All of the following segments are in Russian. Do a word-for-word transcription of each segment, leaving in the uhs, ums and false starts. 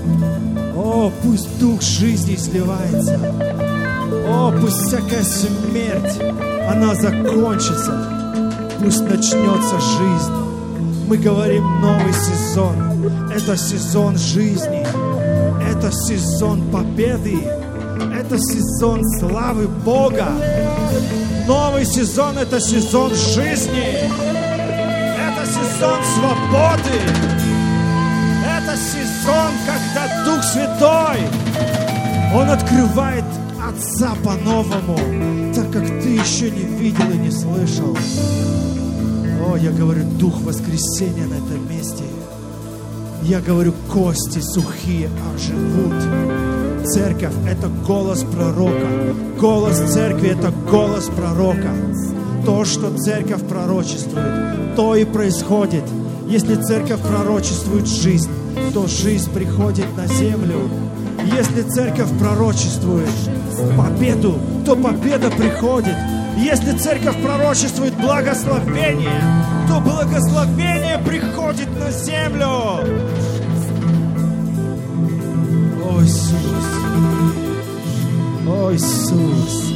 О, пусть дух жизни сливается. О, пусть всякая смерть, она закончится. Пусть начнется жизнь. Мы говорим новый сезон. Это сезон жизни. Это сезон победы. Это сезон славы Бога. Новый сезон — это сезон жизни. Это сезон свободы. Это сезон, когда Дух Святой, Он открывает Отца по-новому, так как ты еще не видел и не слышал. О, я говорю, Дух воскресения на этом месте. Я говорю, кости сухие оживут. Церковь — это голос пророка. Голос церкви — это голос пророка. То, что церковь пророчествует, то и происходит. Если церковь пророчествует жизнь, то жизнь приходит на землю. Если церковь пророчествует победу, то победа приходит. Если церковь пророчествует благословение, то благословение приходит на землю. О, Иисус! О, Иисус!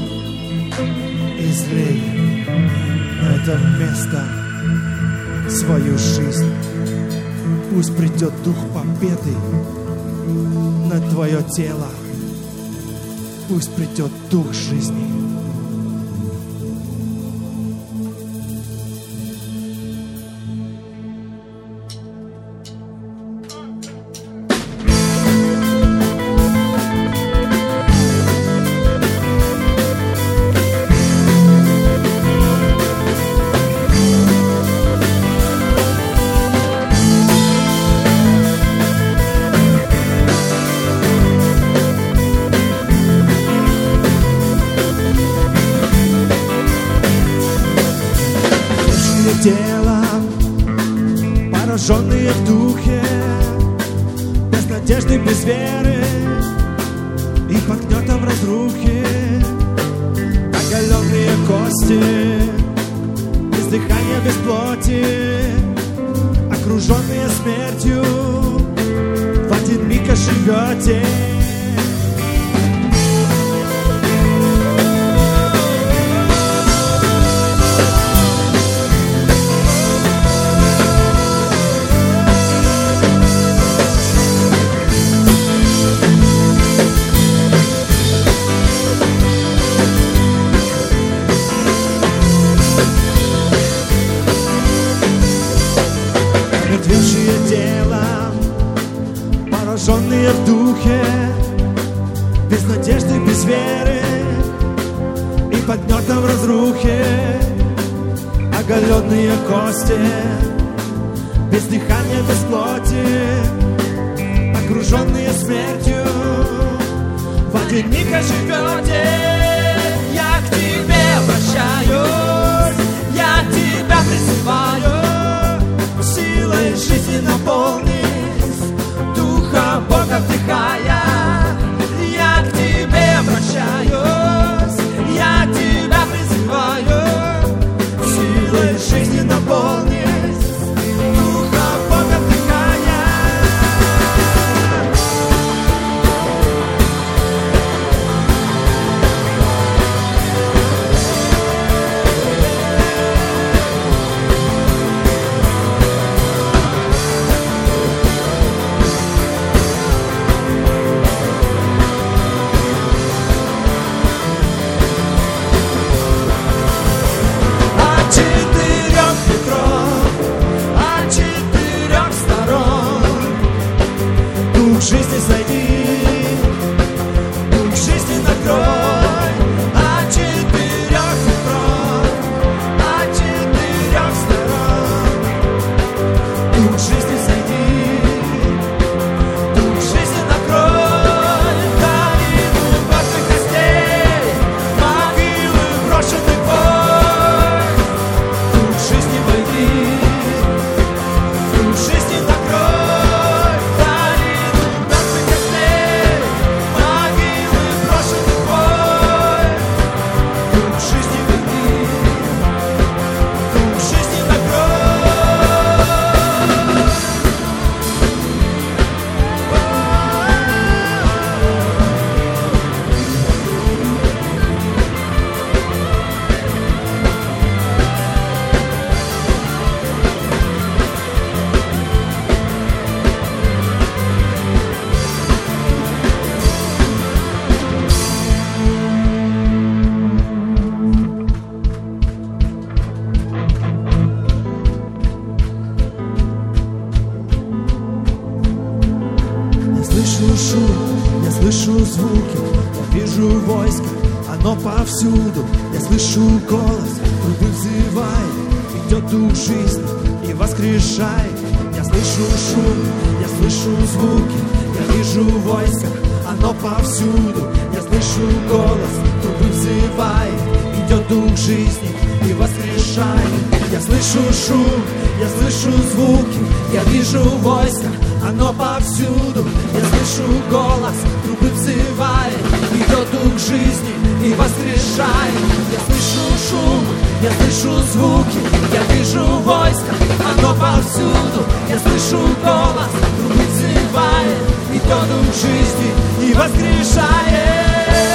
Излей на это место свою жизнь. Пусть придет дух победы на твое тело. Пусть придет дух жизни. Пораженные в духе, без надежды, без веры и под гнетом разрухи, оголенные кости, без дыхания, без плоти, окруженные смертью, в один миг оживете. Пораженные в духе, без надежды, без веры и под гнетом разрухи, оголенные кости, без дыхания, без плоти, окруженные смертью, в один миг оживете. Я к тебе обращаюсь, я тебя призываю, силой жизни наполни. Бога вдыхая, я к тебе обращаюсь, я тебя призываю, силой жизни наполнись, Духа Бога вдыхая. Жизни сойди, дух жизни накрой, от четырех ветров, от четырех сторон. Дух жизни сойди, дух жизни накрой, долину мертвых костей, могилы брошенный бой. Дух жизни войди, дух жизни накрой. слышу шум, я слышу звуки, я вижу войско, оно повсюду. Я слышу голос, трубы взывает, идет дух жизни и воскрешает. Я слышу шум, я слышу звуки, я вижу войско, оно повсюду. Я слышу голос, трубы взывает, идет дух жизни и воскрешает. Я слышу шум, я слышу звуки, я вижу войско, оно повсюду. Я слышу голос, трубы взывает, идет дух жизни и воскрешает. Я слышу шум, я слышу звуки, я вижу войско, оно повсюду. Я слышу голос, трубы взывает, идет дух жизни и воскрешает.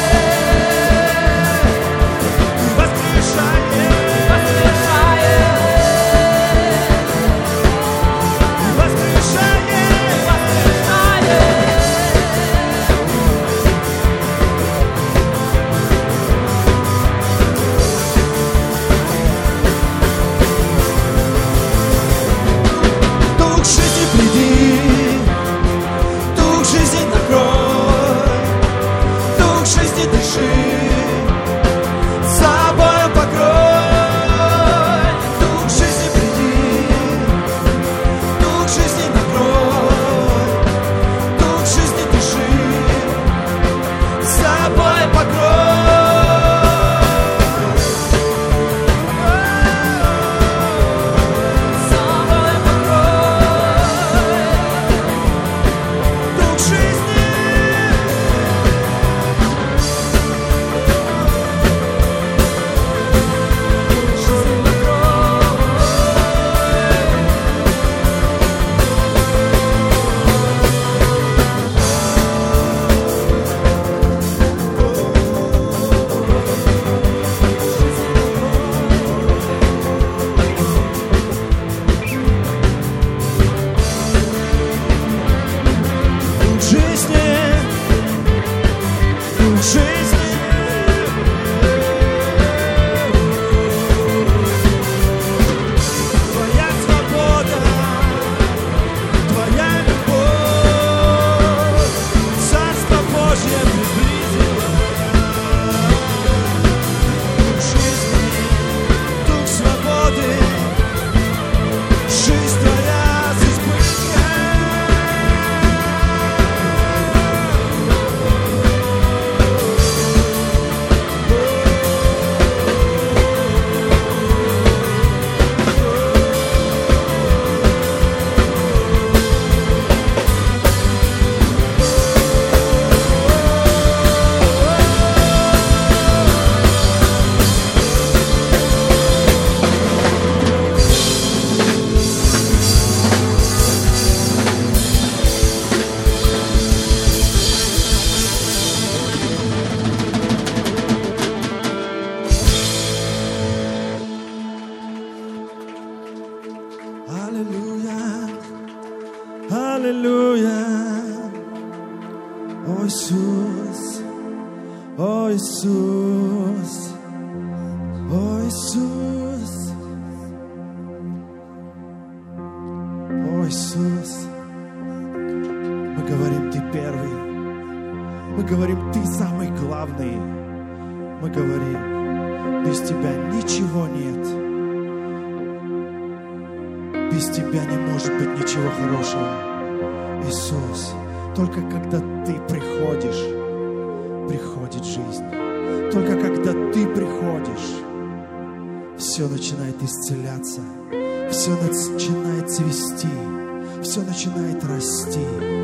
Исцеляться, все начинает цвести, все начинает расти.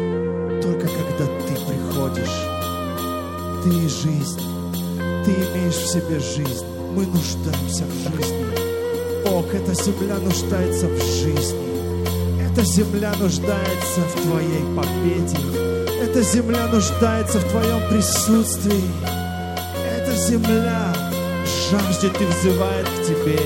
Только когда ты приходишь, ты и жизнь, ты имеешь в себе жизнь. Мы нуждаемся в жизни. Бог, эта земля нуждается в жизни. Эта земля нуждается в Твоей победе. Эта земля нуждается в Твоем присутствии. Эта земля жаждет и взывает к Тебе.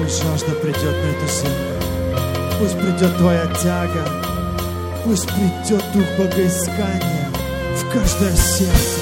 Пусть жажда придет на эту землю, пусть придет Твоя тяга, пусть придет дух богоискания в каждое сердце.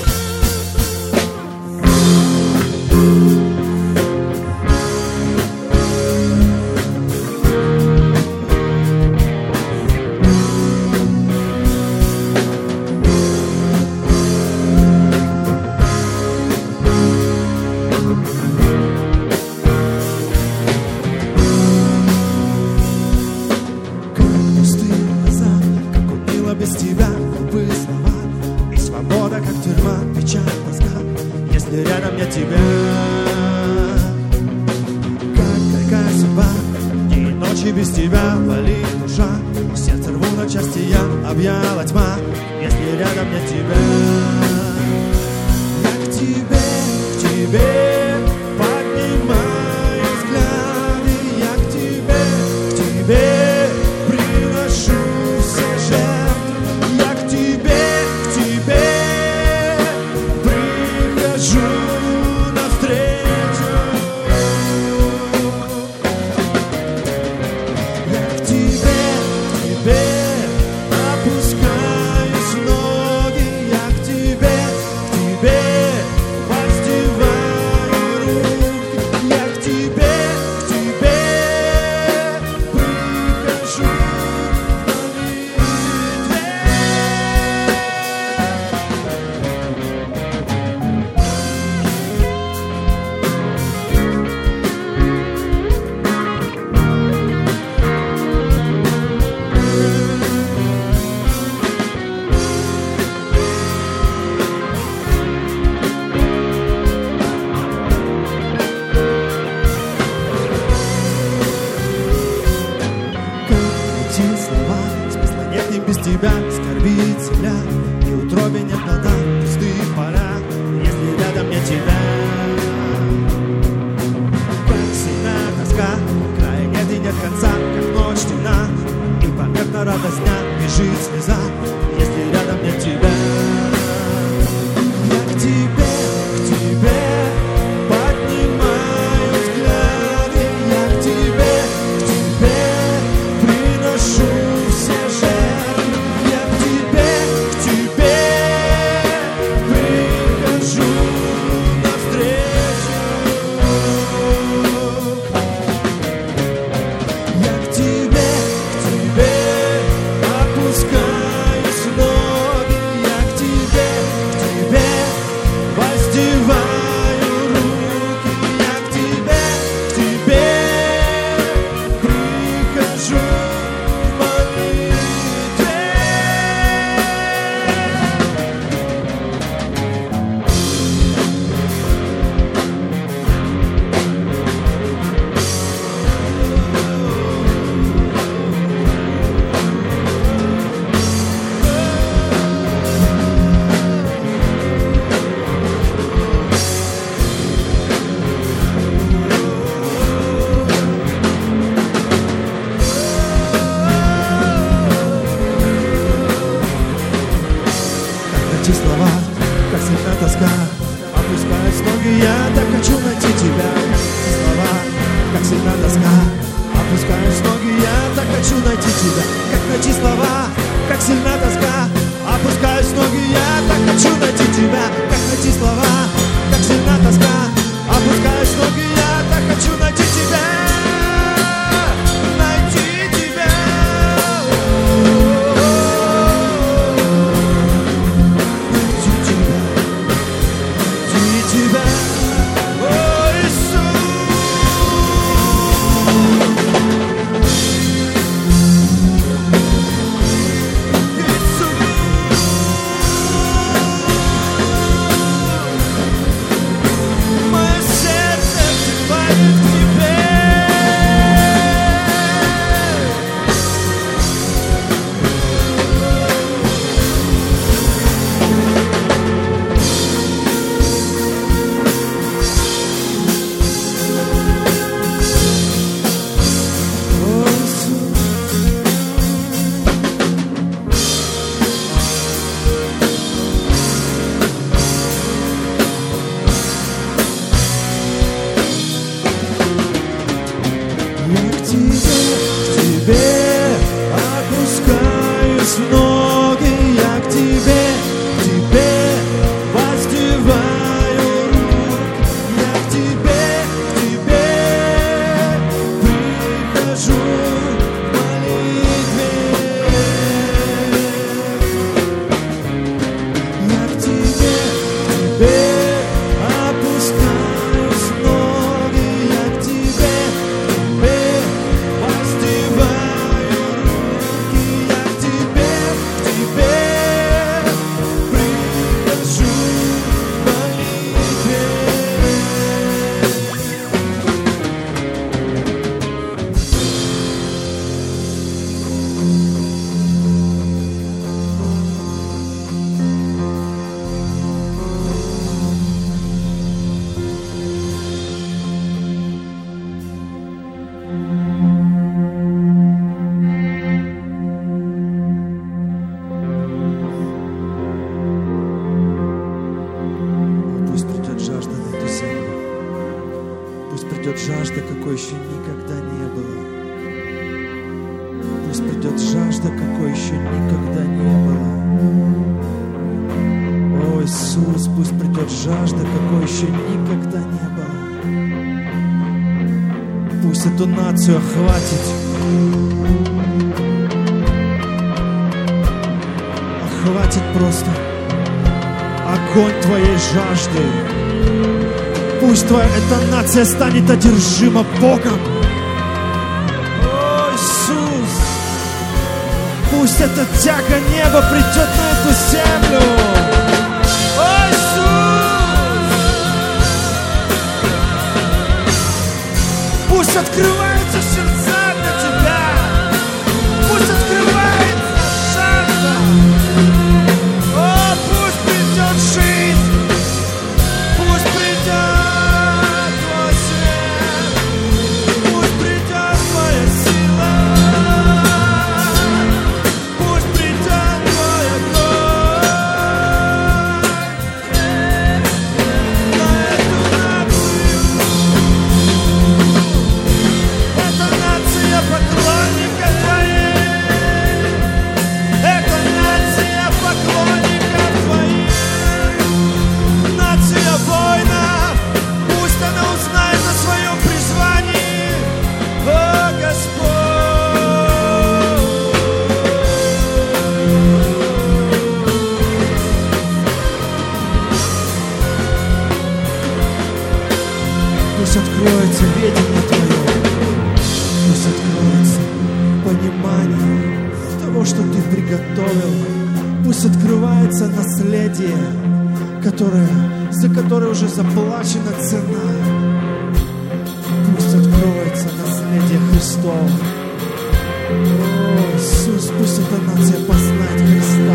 Пусть придет жажда, какой еще никогда не было. Пусть придет жажда, какой еще никогда не было. О, Иисус, пусть придет жажда, какой еще никогда не было. Пусть эту нацию охватит. Охватит просто огонь Твоей жажды. Пусть Твоя эта нация станет одержима Богом. О, Иисус! Пусть эта тяга неба придет на эту землю. О, Иисус! Пусть открываются сердца для Тебя. Пусть открывается жажда. О, пусть придет жизнь. Пусть придет Твой свет. Пусть придет Твоя сила. Пусть придет Твой огонь на эту нацию. Это нация поклонников Твоих. Это нация поклонников Твоих. Нация воинов. Пусть она узнает о своем призвании. О, Господь! Пусть откроется ведение Твое. Пусть откроется понимание того, что Ты приготовил. Пусть открывается наследие, которое, за которое уже заплачена цена. Пусть откроется наследие Христова. О, Иисус, пусть эта нация познает Христа.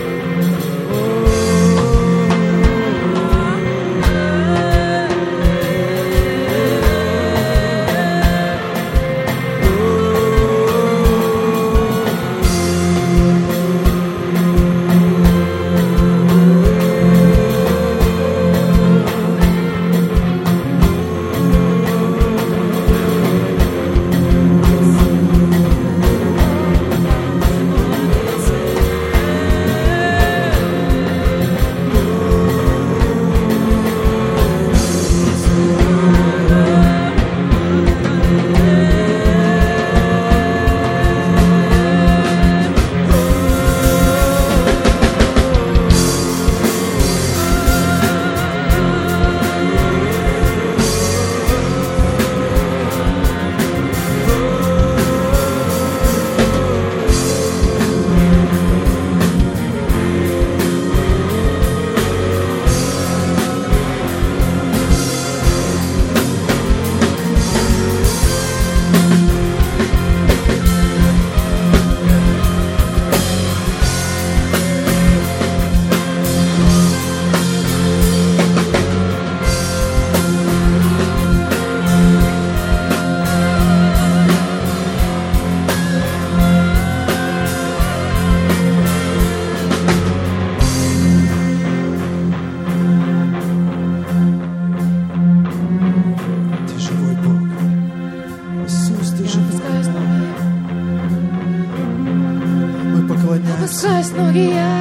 Опускаюсь ноги я,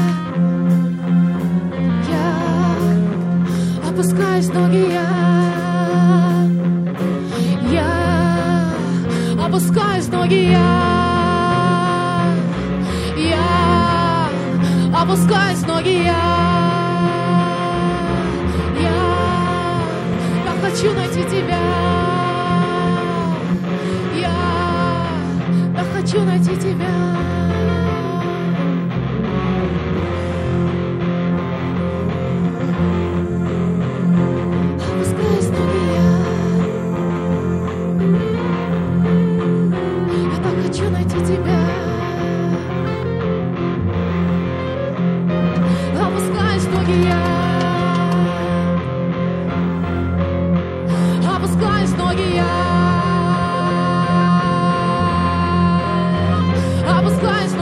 я опускаюсь ноги я, я опускаюсь ноги я, я опускаюсь ноги я, я так хочу найти тебя, я так хочу найти тебя. Опускаюсь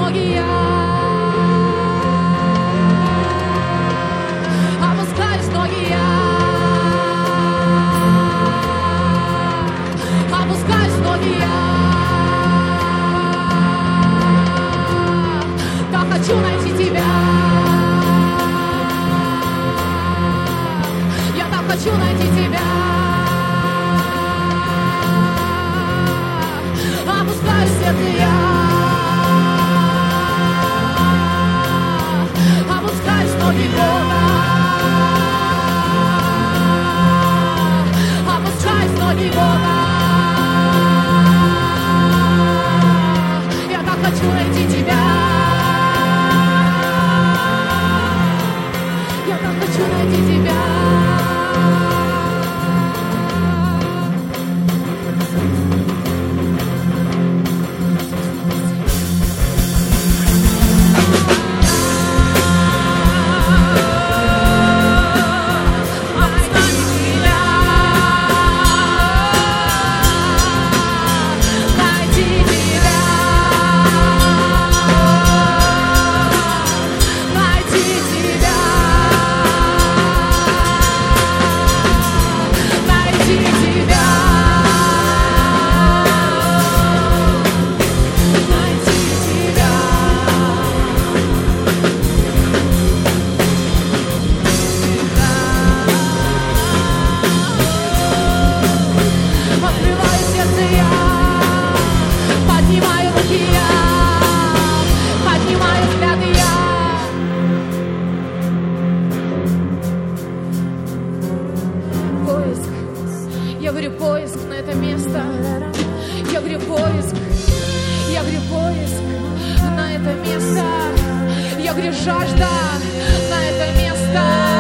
Возьми Бога. Я так хочу найти Тебя. Я так хочу найти Тебя. Я говорю, поиск на это место. Я говорю, поиск. Я говорю, поиск на это место. Я говорю, жажда на это место.